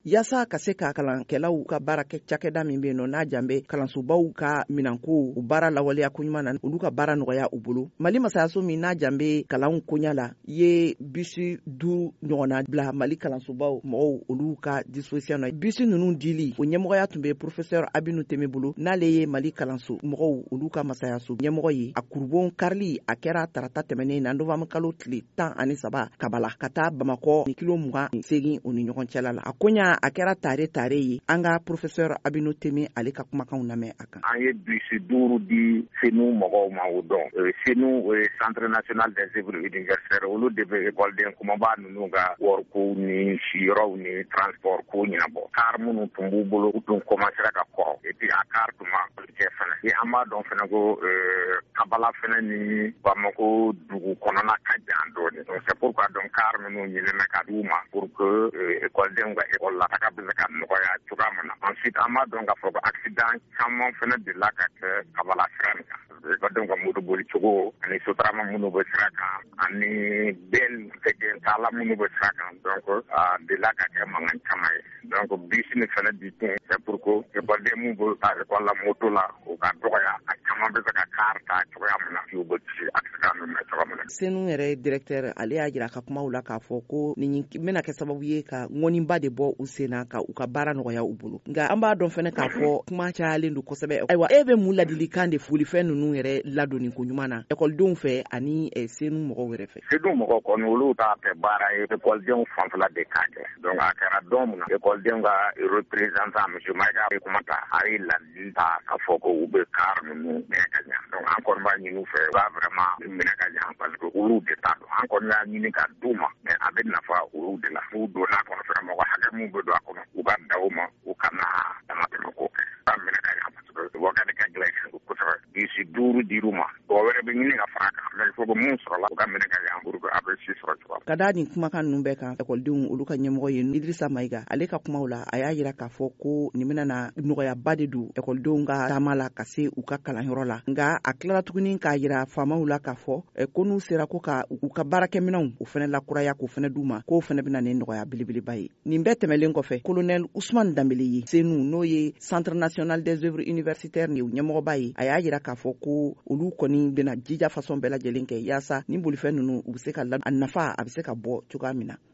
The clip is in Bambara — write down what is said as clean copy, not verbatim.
yasa ka se ka kalankɛlaw ka baara kɛ cakɛda min be no n'a janbe kalansobaw ka minanko u baara lawaleya koɲuman na olu ka baara nɔgɔya u bolo. Mali masayaso min n'a janbe kalanw koɲa la ye bisi 5 ɲɔgɔnna bila Mali kalansobaw mɔgɔw olu ka disposition na. Bisi nunu dili o ɲɛmɔgɔya tun be professeur Abinu Teme bolo n'ale ye Mali kalanso mɔgɔw olu ka masayaso ɲɛmɔgɔ ye. A kurubon karili a kɛra tarata tɛmɛnen na novembre kalo tile 13 kabala ka taa Bamakɔ ni kilo 28 o ni ɲɔgɔn cɛla la. A koɲa a kɛra tare ye. An ka professeur Abinu Teme ale ka kumakanw lamɛn a kan. An ye bisi 5 di Senu mɔgɔw ma o dɔn. Senu o ye Centre National des Œuvres Universitaires olu de bɛ écoleden kumaba ninnu ka wɔriko ni siyɔrɔw ni transport ko ɲɛnabɔ. Car minnu tun b'u bolo u tun commencera ka kɔrɔ. Et puis a car tun ma kɛ fana. Ni an b'a dɔn fana ko Kabala fana ni Bamako dugu kɔnɔna ka jan dɔɔni. Donc c'est pourquoi donc car minnu ɲinina ka d'u ma pour que écoleden ka école la taga bɛ se ka nɔgɔya cogoya min na. Ensuite an b'a dɔn ka fɔ ko accident caman fana delila ka kɛ Kabala sira nin kan. Écoleden ka moto boli cogo ani sotarama minnu bɛ sira kan ani bɛn tala minnu bɛ sira kan. Donc delila ka kɛ mankan caman ye. Donc bisi ni fana di kun c'est pour que écoleden mun bɛ taa école la moto la o ka dɔgɔya a caman bɛ se ka car ta cogoya min na u bɛ kisi accident ninnu na cogoya min na. Senu yɛrɛ directeur ale y'a jira ka kumaw la k'a fɔ ko nin bɛna kɛ sababu ye ka ŋɔniba de bɔ u sen na ka u ka baara nɔgɔya u bolo. Nka an b'a dɔn fana k'a fɔ kuma cayalen don kosɛbɛ. Ayiwa e bɛ mun ladilikan de folifɛn ninnu yɛrɛ ladonni ko ɲuman na écoledenw fɛ ani Senu mɔgɔw yɛrɛ fɛ? Senu mɔgɔw kɔni olu t'a kɛ baara ye écoledenw fanfɛla de k'a kɛ. Donc a kɛra don min na écoledenw ka représentant monsieur Maïga bɛ kuma ta a ye ladili ta k'a fɔ ko u bɛ car ninnu minɛ ka ɲa. Donc an kɔni b'a ɲini u fɛ u ka vraiment minɛ ka ɲa parce que olu de t'a dɔn. An kɔni y'a ɲini ka d'u ma mais a bɛ nafa olu de la. N'u donna kɔnɔ fɛnɛ mɔgɔ hakɛ mun bɛ don a kɔnɔ u ka da o ma u kana damatɛmɛ ko kɛ. U ka minɛ ka ɲa parce que wakati ka gɛlɛn kosɛbɛ. Bisi 5 dir'u ma. Dɔw wɛrɛ bɛ ɲini ka fara kan mais il faut que mun sɔrɔla u ka minɛ ka ɲa pour que a bɛ si sɔrɔ cogoya. Ka da nin kumakan ninnu bɛɛ kan écoledenw olu ka ɲɛmɔgɔ ye Idrissa Maïga ale ka kumaw la a y'a jira k'a fɔ ko nin bɛna nɔgɔyaba de don écoledenw ka taama la ka se u ka kalanyɔrɔ la. Nka a tilala tuguni k'a jira faamaw la k'a fɔ ko n'u sera ko ka u ka baarakɛminɛnw o fana lakuraya k'o fana d'u ma k'o fana bɛna nin nɔgɔya belebeleba ye. Nin bɛɛ tɛmɛlen kɔfɛ colonel Ousmane Dambele ye Senu n'o ye Centre National des Œuvres Universitaires ni ɲɛmɔgɔba ye a y'a jira k'a fɔ ko olu kɔni bɛna jija façon bɛɛ lajɛlen kɛ yaasa nin bolifɛn ninnu u bɛ se ka a nafa a bɛ se ka bɔ cogoya min na.